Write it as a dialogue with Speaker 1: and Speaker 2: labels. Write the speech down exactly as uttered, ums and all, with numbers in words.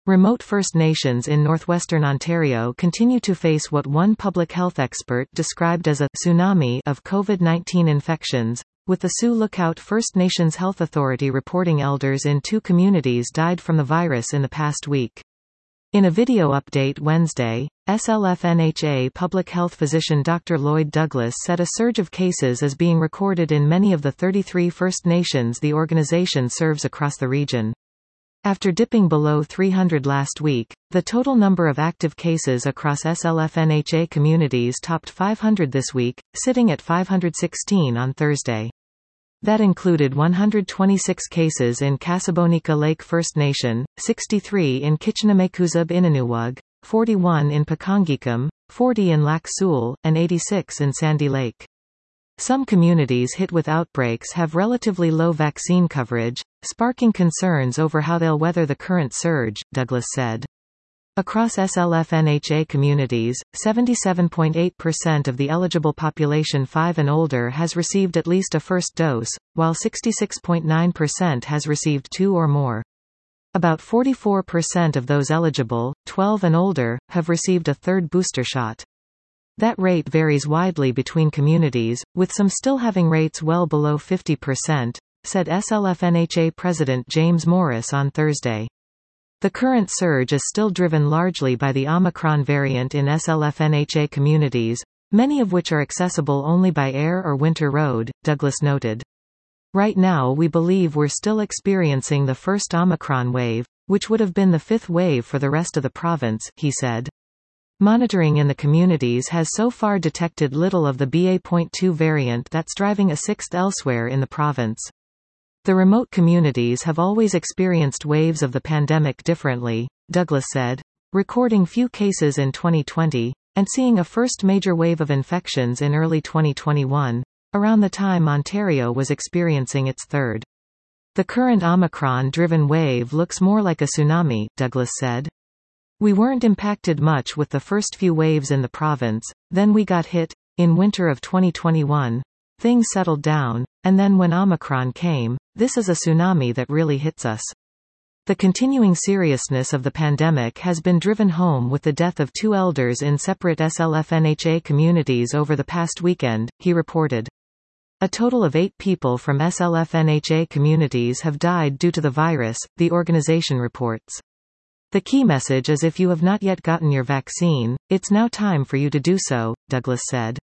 Speaker 1: Remote First Nations in northwestern Ontario continue to face what one public health expert described as a tsunami of COVID nineteen infections, with the Sioux Lookout First Nations Health Authority reporting elders in two communities died from the virus in the past week. In a video update Wednesday, S L F N H A public health physician Doctor Lloyd Douglas said a surge of cases is being recorded in many of the thirty-three First Nations the organization serves across the region. After dipping below three hundred last week, the total number of active cases across S L F N H A communities topped five hundred this week, sitting at five hundred sixteen on Thursday. That included one hundred twenty-six cases in Casabonica Lake First Nation, sixty-three in Kitchinamekuzub Inanuwug, forty-one in Pekangikam, forty in Lac Seul, and eighty-six in Sandy Lake. Some communities hit with outbreaks have relatively low vaccine coverage, sparking concerns over how they'll weather the current surge, Douglas said. Across S L F N H A communities, seventy-seven point eight percent of the eligible population five and older has received at least a first dose, while sixty-six point nine percent has received two or more. About forty-four percent of those eligible, twelve and older, have received a third booster shot. That rate varies widely between communities, with some still having rates well below fifty percent, said S L F N H A President James Morris on Thursday. The current surge is still driven largely by the Omicron variant in S L F N H A communities, many of which are accessible only by air or winter road, Douglas noted. Right now we believe we're still experiencing the first Omicron wave, which would have been the fifth wave for the rest of the province, he said. Monitoring in the communities has so far detected little of the B A point two variant that's driving a sixth elsewhere in the province. The remote communities have always experienced waves of the pandemic differently, Douglas said, recording few cases in twenty twenty, and seeing a first major wave of infections in early twenty twenty-one, around the time Ontario was experiencing its third. The current Omicron-driven wave looks more like a tsunami, Douglas said. We weren't impacted much with the first few waves in the province, then we got hit. In winter of twenty twenty-one, things settled down, and then when Omicron came, this is a tsunami that really hits us. The continuing seriousness of the pandemic has been driven home with the death of two elders in separate S L F N H A communities over the past weekend, he reported. A total of eight people from S L F N H A communities have died due to the virus, the organization reports. The key message is if you have not yet gotten your vaccine, it's now time for you to do so, Douglas said.